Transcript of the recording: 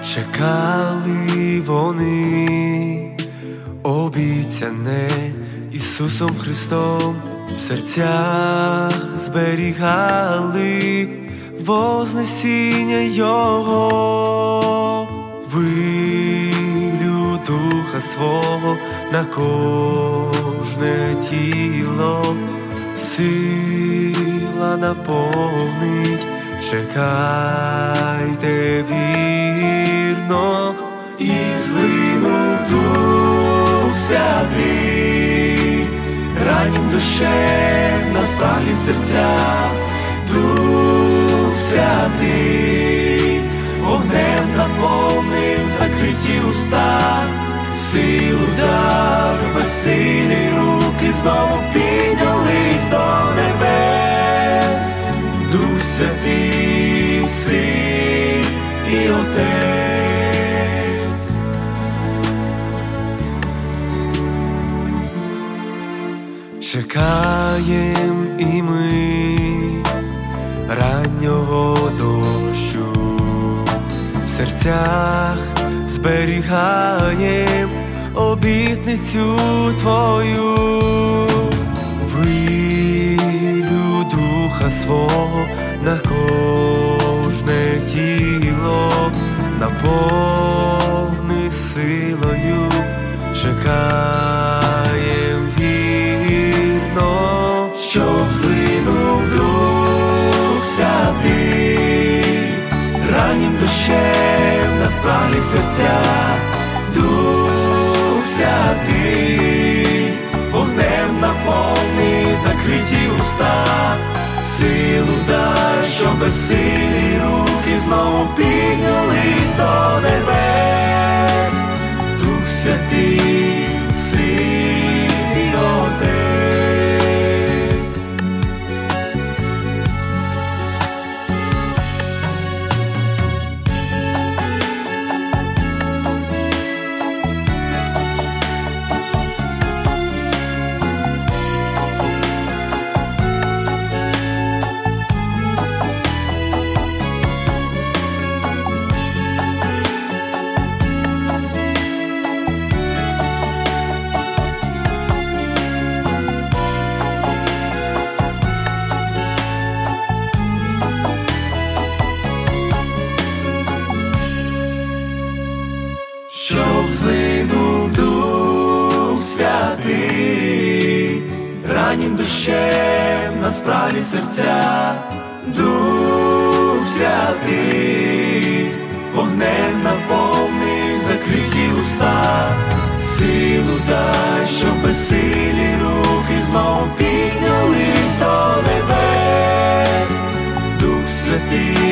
Чекали вони обіцяне Ісусом Христом, в серцях зберігали вознесіння Його, вилю Духа свого на кожне тіло, сила наповнить. Чекайте вірно, і злинув Дух Святий, раннім душем на спраглі серця. Дух Святий вогнем наповнив закриті уста, силу дав, безсилі руки знову піднялись до небес. Дух Святий, Син і Отець. Чекаєм і ми раннього дощу, в серцях зберігаєм обітницю Твою, вилю Духа свого на кожне тіло, наповни силою. Чекаєм вірно, щоб злинув Дух Святий, раннім душем на спраглі серця. Дух Святий вогнем наповни закриті уста, силу дай, щоб безсилі руки знову піднялись до небес. Дух Святий, Син і Отець. Щоб злинув Дух Святий, раннім душем на спраглі серця. Дух Святий вогнем наповни закриті уста, силу дай, щоб безсилі руки знову піднялись до небес. Дух Святий,